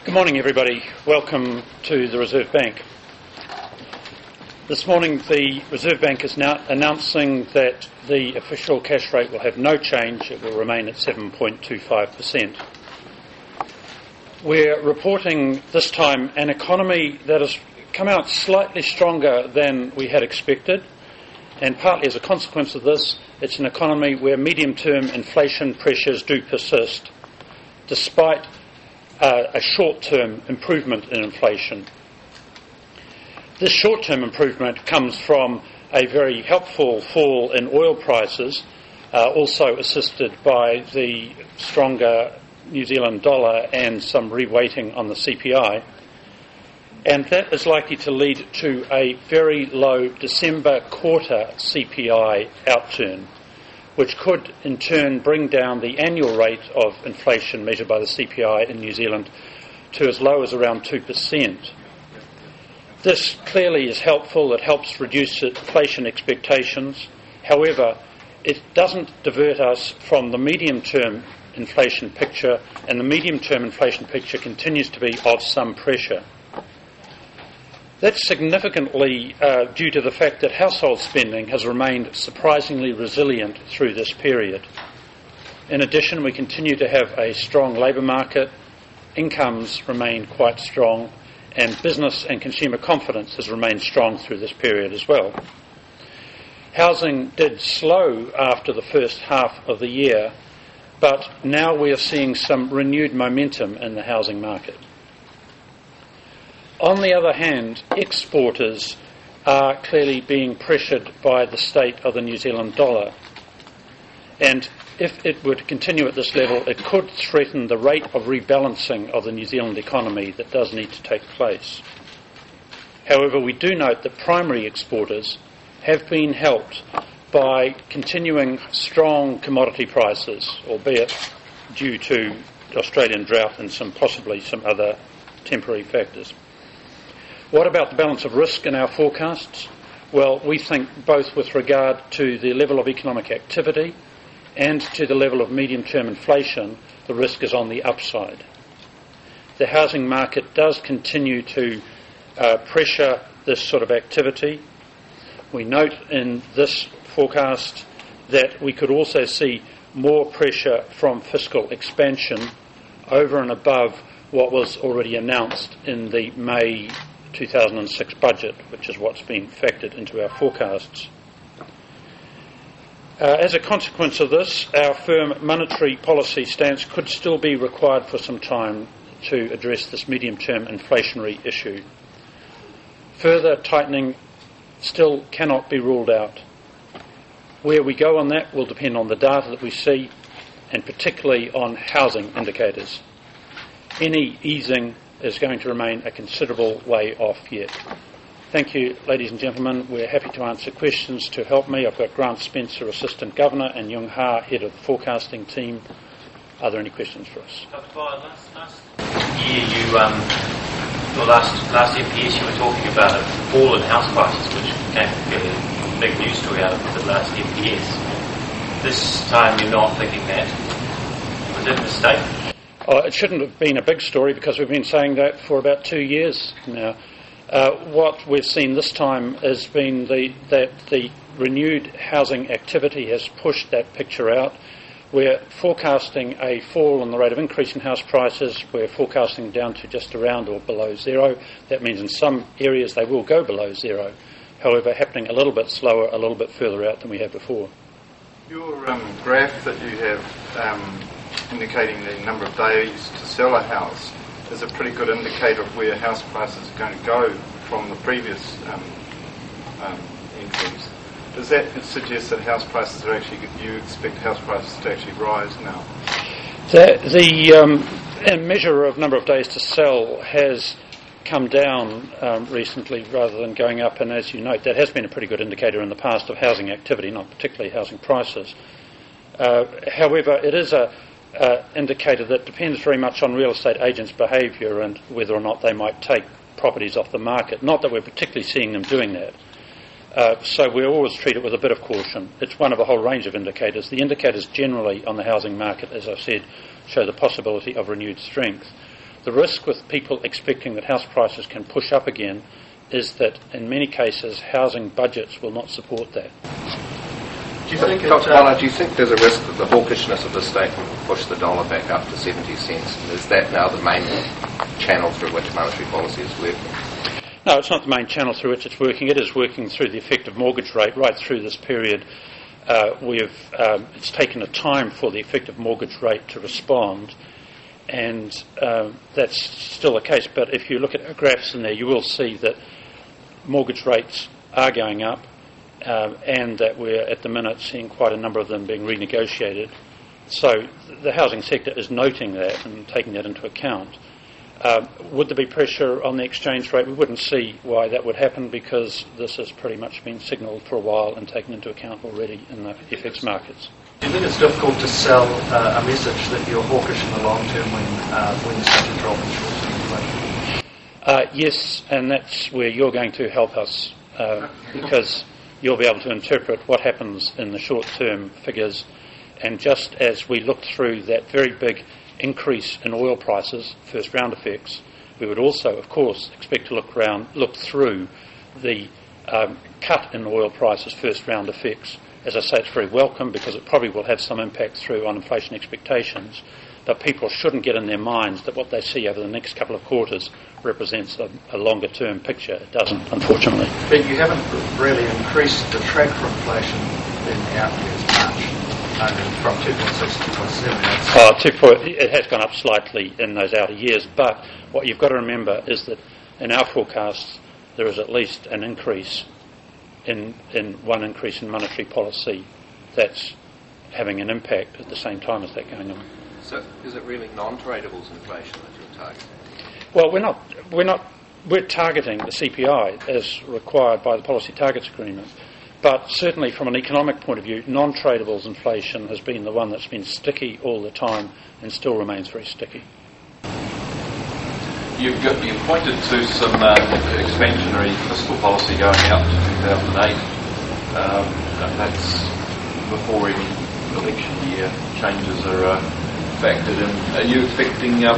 Good morning, everybody. Welcome to the Reserve Bank. This morning the Reserve Bank is now announcing that the official cash rate will have no change. It will remain at 7.25%. We're reporting this time an economy that has come out slightly stronger than we had expected, and partly as a consequence of this, it's an economy where medium-term inflation pressures do persist, despite a short-term improvement in inflation. This short-term improvement comes from a very helpful fall in oil prices, also assisted by the stronger New Zealand dollar and some reweighting on the CPI. And that is likely to lead to a very low December quarter CPI outturn, which could in turn bring down the annual rate of inflation measured by the CPI in New Zealand to as low as around 2%. This clearly is helpful. It helps reduce inflation expectations. However, it doesn't divert us from the medium-term inflation picture, and the medium-term inflation picture continues to be of some pressure. That's significantly due to the fact that household spending has remained surprisingly resilient through this period. In addition, we continue to have a strong labour market, incomes remain quite strong, and business and consumer confidence has remained strong through this period as well. Housing did slow after the first half of the year, but now we are seeing some renewed momentum in the housing market. On the other hand, exporters are clearly being pressured by the state of the New Zealand dollar. And if it were to continue at this level, it could threaten the rate of rebalancing of the New Zealand economy that does need to take place. However, we do note that primary exporters have been helped by continuing strong commodity prices, albeit due to the Australian drought and possibly some other temporary factors. What about the balance of risk in our forecasts? Well, we think both with regard to the level of economic activity and to the level of medium-term inflation, the risk is on the upside. The housing market does continue to pressure this sort of activity. We note in this forecast that we could also see more pressure from fiscal expansion over and above what was already announced in the May 2006 budget, which is what's been factored into our forecasts. As a consequence of this, our firm monetary policy stance could still be required for some time to address this medium-term inflationary issue. Further tightening still cannot be ruled out. Where we go on that will depend on the data that we see, and particularly on housing indicators. Any easing is going to remain a considerable way off yet. Thank you, ladies and gentlemen. We're happy to answer questions. To help me, I've got Grant Spencer, Assistant Governor, and Yung Ha, Head of the Forecasting Team. Are there any questions for us? Dr. Boyle, last year, the last MPS, you were talking about a fall in house prices, which became a big news story out of the last MPS. This time you're not thinking that. Was that a mistake? It shouldn't have been a big story because we've been saying that for about 2 years now. What we've seen this time has been that the renewed housing activity has pushed that picture out. We're forecasting a fall in the rate of increase in house prices. We're forecasting down to just around or below zero. That means in some areas they will go below zero. However, happening a little bit slower, a little bit further out than we had before. Your graph that you have indicating the number of days to sell a house is a pretty good indicator of where house prices are going to go from the previous entries. Does that suggest that house prices are actually, you expect house prices to actually rise now? The measure of number of days to sell has come down recently rather than going up, and as you note, that has been a pretty good indicator in the past of housing activity, not particularly housing prices. However, it is a indicator that depends very much on real estate agents' behaviour and whether or not they might take properties off the market. Not that we're particularly seeing them doing that. So we always treat it with a bit of caution. It's one of a whole range of indicators. The indicators generally on the housing market, as I've said, show the possibility of renewed strength. The risk with people expecting that house prices can push up again is that in many cases housing budgets will not support that. Do you think there's a risk that the hawkishness of the state will push the dollar back up to 70 cents? And is that now the main channel through which monetary policy is working? No, it's not the main channel through which it's working. It is working through the effective mortgage rate right through this period. It's taken a time for the effective mortgage rate to respond, and that's still the case. But if you look at our graphs in there, you will see that mortgage rates are going up, and that we're at the minute seeing quite a number of them being renegotiated. So the housing sector is noting that and taking that into account. Would there be pressure on the exchange rate? We wouldn't see why that would happen, because this has pretty much been signalled for a while and taken into account already in the FX markets. Do you think it's difficult to sell a message that you're hawkish in the long term when there's such a drop in short-term inflation? Yes, and that's where you're going to help us, because you'll be able to interpret what happens in the short-term figures. And just as we looked through that very big increase in oil prices, first round effects, we would also, of course, expect to look through the cut in oil prices, first round effects. As I say, it's very welcome because it probably will have some impact through on inflation expectations, but people shouldn't get in their minds that what they see over the next couple of quarters represents a longer term picture. It doesn't, unfortunately. But you haven't really increased the track for inflation in the out years much. From 2.6 to 2.7. It has gone up slightly in those outer years, but what you've got to remember is that in our forecasts there is at least an increase in monetary policy that's having an impact at the same time as that going on. So is it really non-tradables inflation that you're targeting? Well, we're targeting the CPI as required by the Policy Targets Agreement. But certainly from an economic point of view, non-tradables inflation has been the one that's been sticky all the time and still remains very sticky. You pointed to some expansionary fiscal policy going out to 2008. That's before any election year changes are factored in. Are you expecting the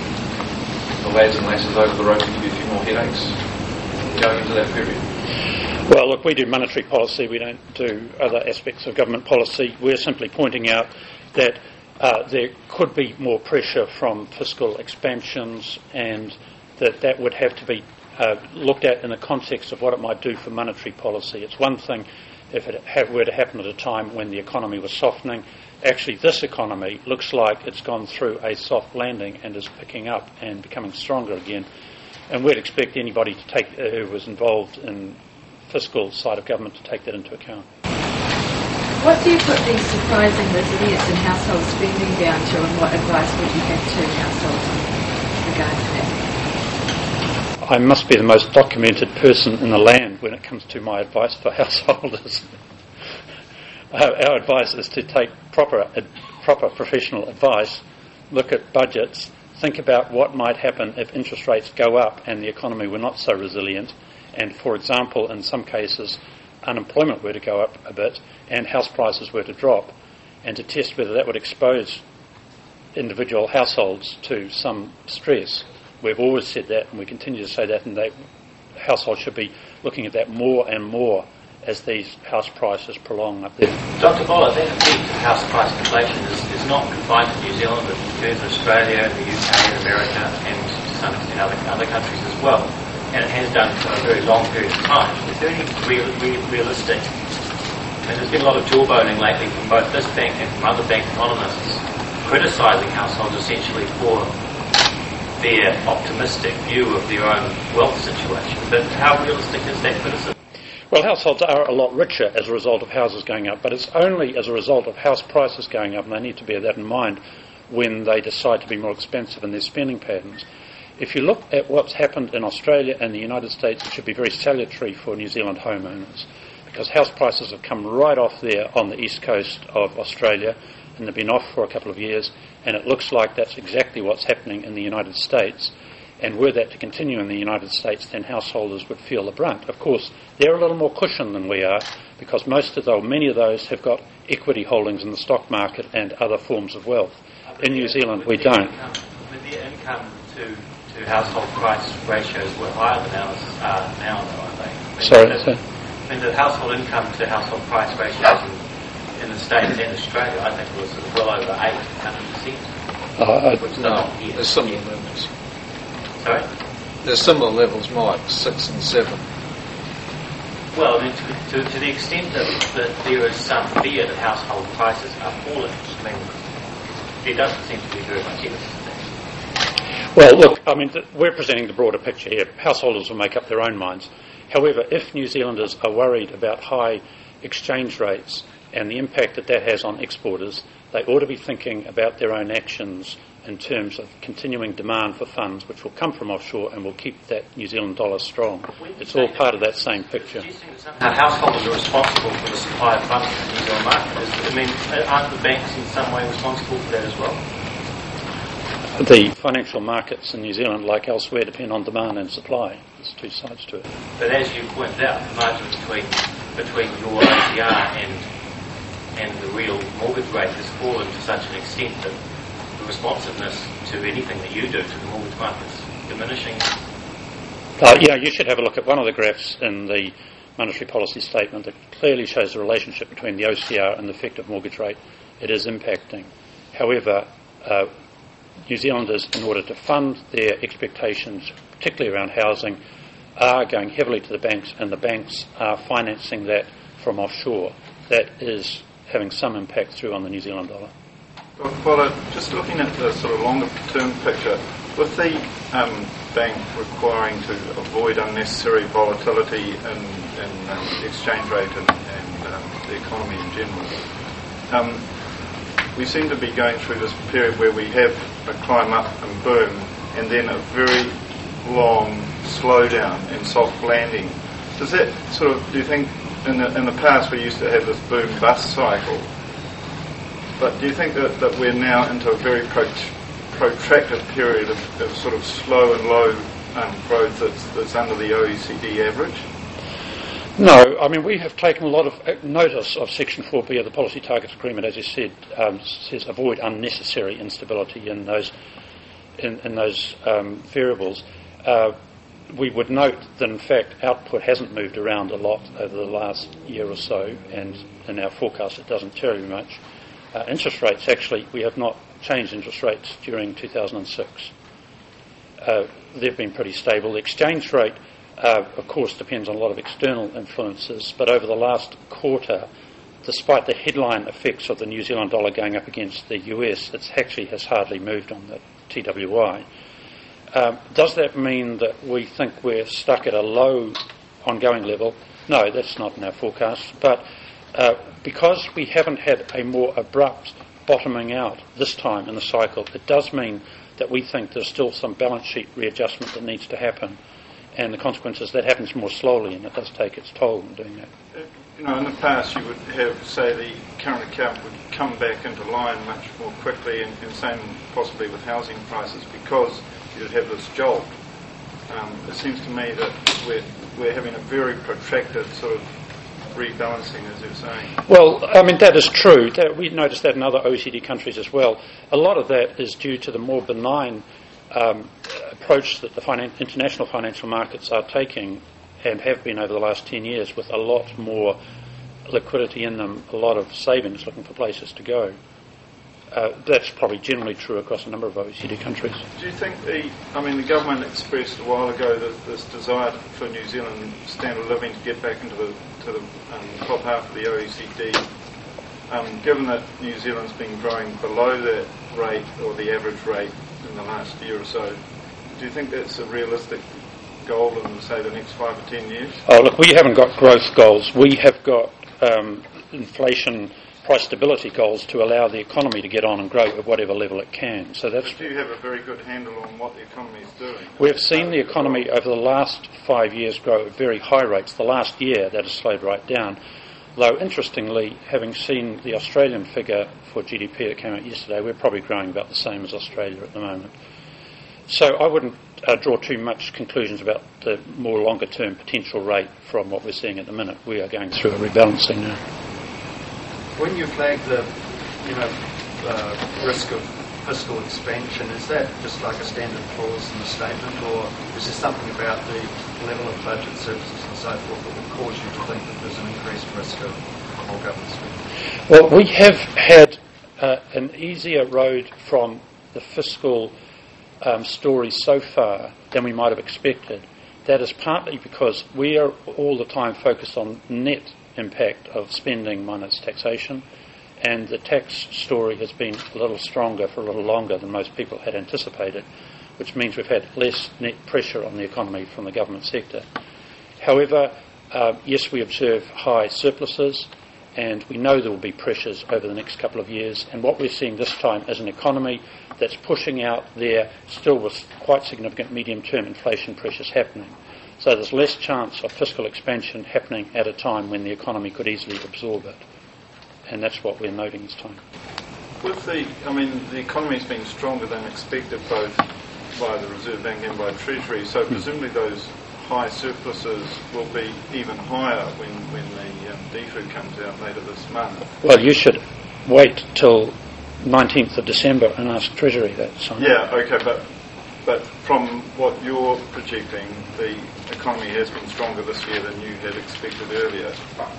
lads and lasses over the road to give you a few more headaches going into that period? Well, look, we do monetary policy, we don't do other aspects of government policy. We're simply pointing out that there could be more pressure from fiscal expansions, and that would have to be looked at in the context of what it might do for monetary policy. It's one thing if it were to happen at a time when the economy was softening. Actually, this economy looks like it's gone through a soft landing and is picking up and becoming stronger again. And we'd expect anybody to take who was involved in fiscal side of government to take that into account. What do you put the surprising resilience in household spending down to, and what advice would you have to households in regard to that? I must be the most documented person in the land when it comes to my advice for householders. Our advice is to take proper professional advice, look at budgets, think about what might happen if interest rates go up and the economy were not so resilient, and, for example, in some cases, unemployment were to go up a bit and house prices were to drop, and to test whether that would expose individual households to some stress. We've always said that, and we continue to say that, and households should be looking at that more and more as these house prices prolong up there. Dr. Boller, that effect of house price inflation is not confined to New Zealand, but occurs in Australia, the UK, America, and to some extent other countries as well. And it has done for a very long period of time. Is there any realistic? And there's been a lot of jawboning lately from both this bank and from other bank economists criticising households essentially for their optimistic view of their own wealth situation. But how realistic is that criticism? Well, households are a lot richer as a result of houses going up, but it's only as a result of house prices going up, and they need to bear that in mind when they decide to be more expensive in their spending patterns. If you look at what's happened in Australia and the United States, it should be very salutary for New Zealand homeowners, because house prices have come right off there on the east coast of Australia, and they've been off for a couple of years, and it looks like that's exactly what's happening in the United States. And were that to continue in the United States, then householders would feel the brunt. Of course, they're a little more cushioned than we are, because many of those have got equity holdings in the stock market and other forms of wealth. In New Zealand, we don't. With their income to household price ratios were higher than ours are now, though, aren't they? I mean, the household income to household price ratios in the States and Australia, I think, was well over 800%. No, there's similar levels. Sorry? There's similar levels, Mike, 6 and 7. Well, I mean, to the extent that there is some fear that household prices are falling, I mean, there doesn't seem to be very much evidence of that. Well, look, I mean, we're presenting the broader picture here. Householders will make up their own minds. However, if New Zealanders are worried about high exchange rates and the impact that that has on exporters, they ought to be thinking about their own actions in terms of continuing demand for funds which will come from offshore and will keep that New Zealand dollar strong. It's all part of that same picture. Do you think that somehow householders are responsible for the supply of funds in the New Zealand market? I mean, aren't the banks in some way responsible for that as well? The financial markets in New Zealand, like elsewhere, depend on demand and supply. There's two sides to it. But as you pointed out, the margin between your OCR and the real mortgage rate has fallen to such an extent that the responsiveness to anything that you do to the mortgage market is diminishing. Yeah, you should have a look at one of the graphs in the monetary policy statement that clearly shows the relationship between the OCR and the effective mortgage rate. It is impacting. However, New Zealanders, in order to fund their expectations, particularly around housing, are going heavily to the banks, and the banks are financing that from offshore. That is having some impact through on the New Zealand dollar. Well, just looking at the sort of longer term picture, with the bank requiring to avoid unnecessary volatility in the exchange rate and the economy in general, we seem to be going through this period where we have a climb up and boom, and then a very long slowdown and soft landing. Does that sort of, do you think, in the past we used to have this boom-bust cycle, but do you think that we're now into a very protracted period of sort of slow and low growth that's under the OECD average? No, I mean, we have taken a lot of notice of Section 4B of the Policy Targets Agreement, as you said, says avoid unnecessary instability in those variables. We would note that, in fact, output hasn't moved around a lot over the last year or so, and in our forecast it doesn't terribly much. Interest rates, actually, we have not changed interest rates during 2006. They've been pretty stable. The exchange rate, of course, depends on a lot of external influences, but over the last quarter, despite the headline effects of the New Zealand dollar going up against the US, it actually has hardly moved on the TWI. Does that mean that we think we're stuck at a low ongoing level? No, that's not in our forecast. But because we haven't had a more abrupt bottoming out this time in the cycle, it does mean that we think there's still some balance sheet readjustment that needs to happen. And the consequence is that happens more slowly, and it does take its toll in doing that. In the past you would have, say, the current account would come back into line much more quickly, and same possibly with housing prices, because you'd have this jolt. It seems to me that we're having a very protracted sort of rebalancing, as you're saying. Well, I mean, that is true. We noticed that in other OECD countries as well. A lot of that is due to the more benign approach that the international financial markets are taking and have been over the last 10 years, with a lot more liquidity in them, a lot of savings looking for places to go. That's probably generally true across a number of OECD countries. Do you think the government expressed a while ago that this desire for New Zealand standard of living to get back into the top half of the OECD, given that New Zealand's been growing below that rate, or the average rate, in the last year or so, do you think that's a realistic goal in, say, the next 5 or 10 years? Oh, look, we haven't got growth goals. We have got inflation, price stability goals to allow the economy to get on and grow at whatever level it can. So that's. But do you have a very good handle on what the economy is doing? We've seen the economy over the last 5 years grow at very high rates. The last year that has slowed right down. Though, interestingly, having seen the Australian figure for GDP that came out yesterday, we're probably growing about the same as Australia at the moment. So I wouldn't draw too much conclusions about the more longer-term potential rate from what we're seeing at the minute. We are going through a rebalancing now. When you flag the risk of fiscal expansion, is that just like a standard clause in the statement, or is there something about the level of budget services and so forth that would cause you to think that there's an increased risk of more government spending? Well, we have had an easier road from the fiscal story so far than we might have expected. That is partly because we are all the time focused on net impact of spending minus taxation, and the tax story has been a little stronger for a little longer than most people had anticipated, which means we've had less net pressure on the economy from the government sector. However, yes, we observe high surpluses, and we know there will be pressures over the next couple of years, and what we're seeing this time is an economy that's pushing out there still with quite significant medium-term inflation pressures happening. So there's less chance of fiscal expansion happening at a time when the economy could easily absorb it. And that's what we're noting this time. With the economy's been stronger than expected both by the Reserve Bank and by Treasury, so presumably those high surpluses will be even higher when the DFU comes out later this month. Well, you should wait till 19th of December and ask Treasury that, Simon. Yeah, okay, but from what you're projecting, the economy has been stronger this year than you had expected earlier.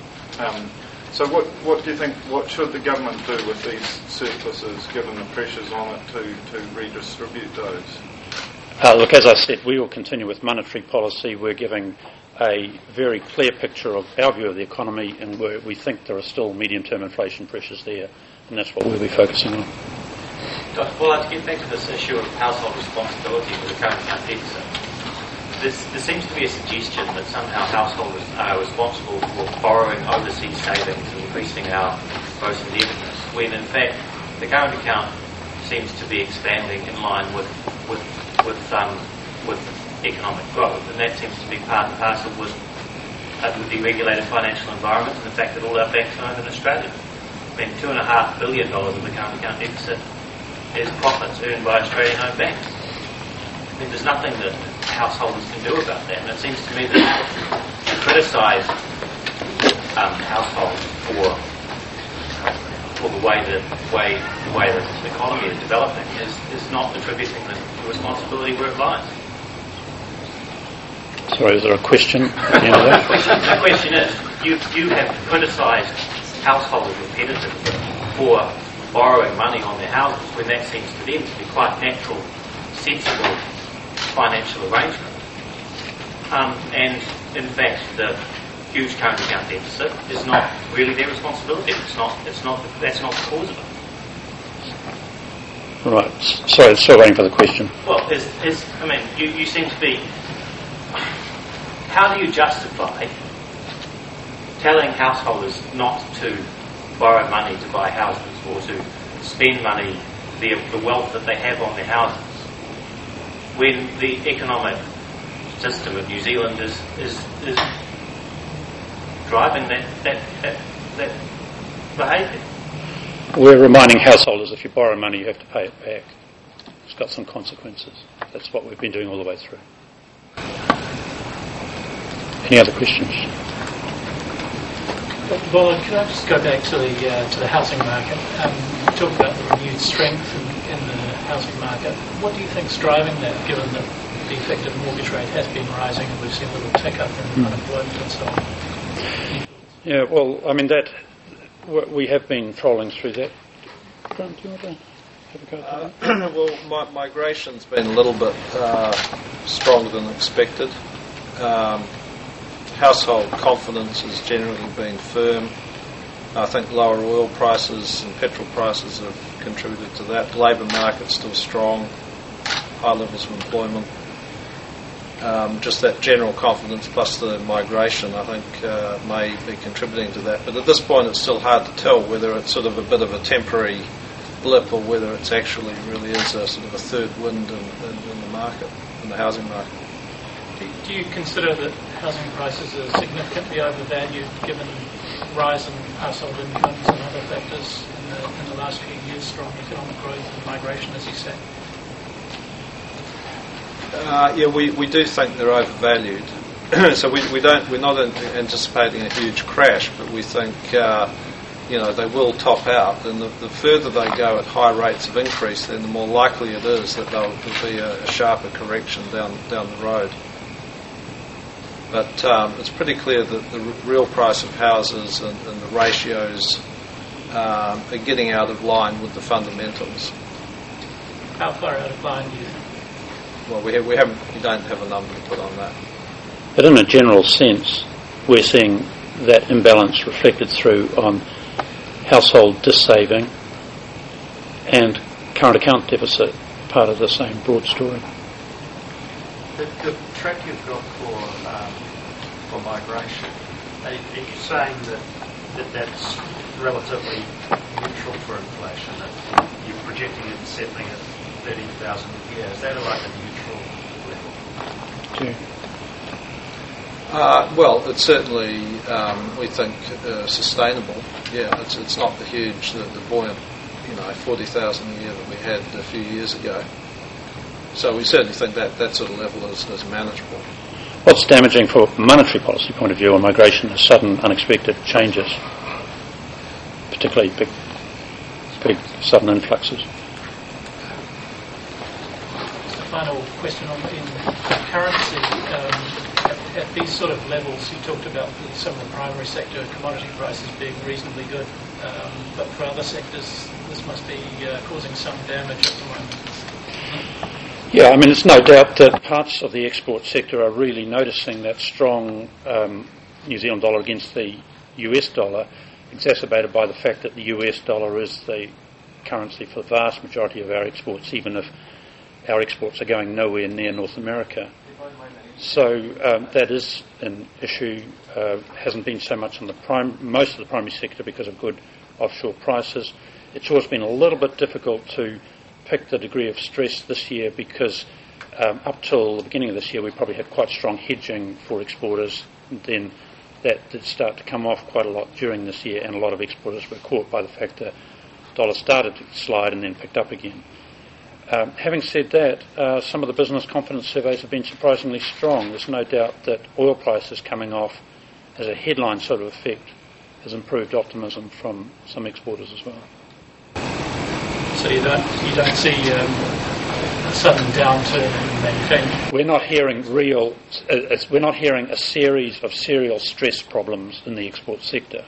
So what do you think, what should the government do with these surpluses, given the pressures on it to redistribute those? Look, as I said, we will continue with monetary policy. We're giving a very clear picture of our view of the economy, and where we think there are still medium-term inflation pressures there, and that's what we'll be focusing on. Well, to get back to this issue of household responsibility for the current account deficit, there seems to be a suggestion that somehow householders are responsible for borrowing overseas savings and increasing our gross indebtedness, when in fact the current account seems to be expanding in line with economic growth, and that seems to be part and parcel with the regulated financial environment and the fact that all our banks are owned in Australia. I mean, $2.5 billion of the current account deficit is profits earned by Australian-owned banks. I mean, there's nothing that householders can do about that, and it seems to me that to criticise households for the way the economy is developing is not attributing the responsibility where it lies. Sorry, is there a question? The question is, you have criticised householders repeatedly for borrowing money on their houses when that seems to them to be quite natural, sensible financial arrangement. And in fact, the huge current account deficit is not really their responsibility. That's not the cause of it. Right. Sorry, still waiting for the question. Well, you seem to be. How do you justify telling householders not to borrow money to buy houses or to spend money, the wealth that they have on their houses, when the economic system of New Zealand is driving that behaviour? We're reminding householders if you borrow money you have to pay it back. It's got some consequences. That's what we've been doing all the way through. Any other questions? Dr. Boland, can I just go back to the housing market? You talked about the renewed strength in the housing market. What do you think is driving that, given that the effective mortgage rate has been rising and we've seen a little tick up in unemployment and so on? Yeah, well, I mean, that we have been trolling through that. Grant, do you want to have a go at that? Well, migration's been a little bit stronger than expected. Household confidence has generally been firm. I think lower oil prices and petrol prices have contributed to that. The labour market's still strong, high levels of employment. Just that general confidence plus the migration, I think, may be contributing to that. But at this point, it's still hard to tell whether it's sort of a bit of a temporary blip or whether it's actually really is a sort of a third wind in the market, in the housing market. Do you consider that housing prices are significantly overvalued given rise in household incomes and other factors in the last few years, strong economic growth and migration, as you say? Yeah, we do think they're overvalued. So we're not anticipating a huge crash, but we think they will top out, and the further they go at high rates of increase, then the more likely it is that there'll be a sharper correction down the road. But it's pretty clear that the real price of houses and the ratios are getting out of line with the fundamentals. How far out of line do you think? Well, we don't have a number to put on that. But in a general sense, we're seeing that imbalance reflected through on household dis-saving and current account deficit, part of the same broad story. The track you've got for migration, are you saying that's relatively neutral for inflation, that you're projecting it settling at 30,000 a year? Is that like a neutral level? Yeah. Well, it's certainly, we think, sustainable. Yeah, it's not the buoyant, 40,000 a year that we had a few years ago. So we certainly think that sort of level is manageable. What's damaging from a monetary policy point of view on migration is sudden, unexpected changes, particularly big sudden influxes. Final question on in currency. At these sort of levels, you talked about some of the primary sector commodity prices being reasonably good, but for other sectors, this must be causing some damage at the moment. Yeah, I mean, it's no doubt that parts of the export sector are really noticing that strong New Zealand dollar against the US dollar, exacerbated by the fact that the US dollar is the currency for the vast majority of our exports, even if our exports are going nowhere near North America. So that is an issue. Hasn't been so much on most of the primary sector because of good offshore prices. It's always been a little bit difficult to pick the degree of stress this year because up till the beginning of this year we probably had quite strong hedging for exporters. Then that did start to come off quite a lot during this year, and a lot of exporters were caught by the fact that the dollar started to slide and then picked up again. Having said that, some of the business confidence surveys have been surprisingly strong. There's no doubt that oil prices coming off as a headline sort of effect has improved optimism from some exporters as well. So you don't see a sudden downturn in manufacturing? We're not hearing a series of serial stress problems in the export sector.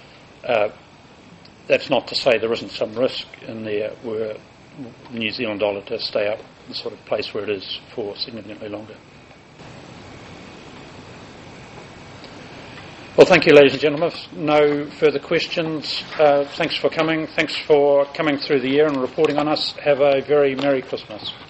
That's not to say there isn't some risk in there were the New Zealand dollar to stay up the sort of place where it is for significantly longer. Well, thank you, ladies and gentlemen. No further questions. Thanks for coming. Thanks for coming through the year and reporting on us. Have a very Merry Christmas.